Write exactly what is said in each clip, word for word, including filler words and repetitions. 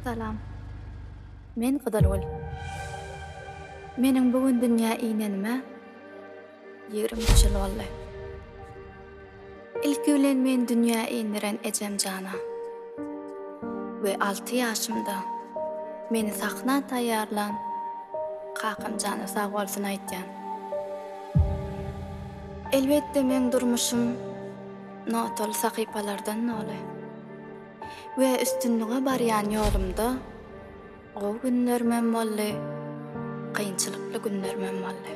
Salam. Men Gydalgul. Meniň bugün dünýä iýnenime ýigirmi üç ýyl boldy. Ilki bilen men dünýä iýniren ejem jana. We alty ýaşymda meni sahna taýýarlan kakam jana sag bolsun aýtýan. Elbetde men durmuşum notol sakypalardan noly. We üstünlüge barýan ýolumda o günler men boldy, kynçylykly günler men boldy.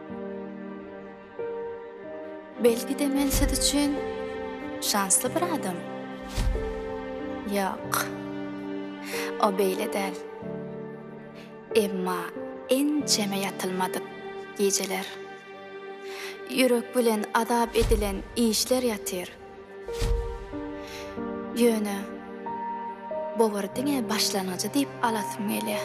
Belki de men siz üçin şansly bir adam. Ýok. O beýle däl. Emma ençeme ýatylmadyk geceler. Ýürek bilen adap edilen işler ýatyr. Ýöne bowardyňa başlanajy diýip alasym gelýär.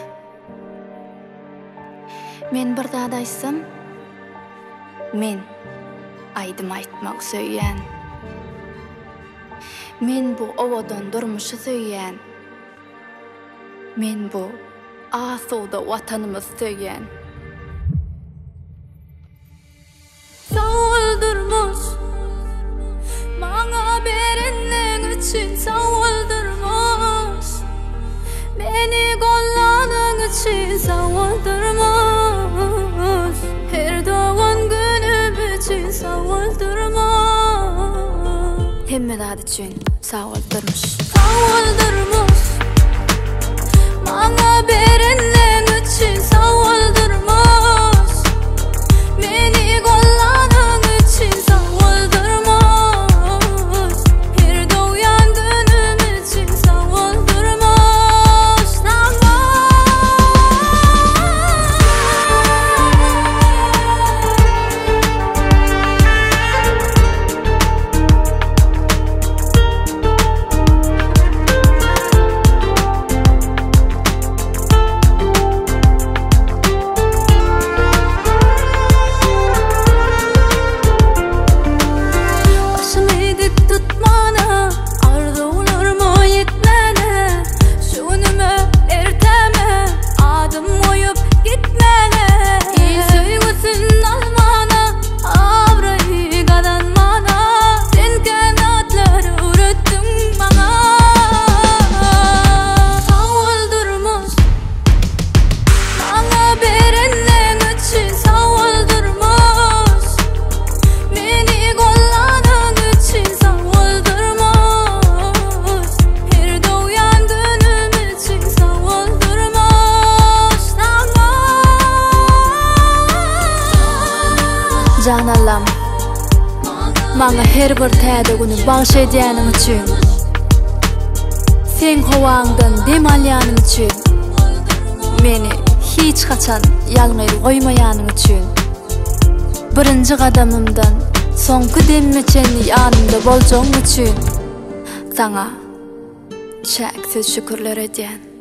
Men bir zat aýtsam, men aýdym aýtmak söýýän. Men bu owadan durmuşy söýýän. Men bu asuda watanymyzy söýýän. Sawuldurmuş maňa berenleň üçin sawuldurmuş, meni gollanyň üçin sawuldurmuş, her dogan günüm üçin sawuldurmuş, Hemme zat üçin sawuldurmuş. Sawuldurmuş maňa berenleň üçin sawuldurmuş, meni gollanyň üçin sawuldurmuş, her dogan günüm üçin sawuldurmuş. Janalam, maňa her bir täze güni bagşaýdyanyň üçin, sen howaňdan dem alýanyň üçin, meni hiç kaçan ýalňyr goýmaýanyň üçin, birinji gadamymdan soňky demmeçen ýanymda boljagyň üçin, saňa çäksiz şükürler edýän.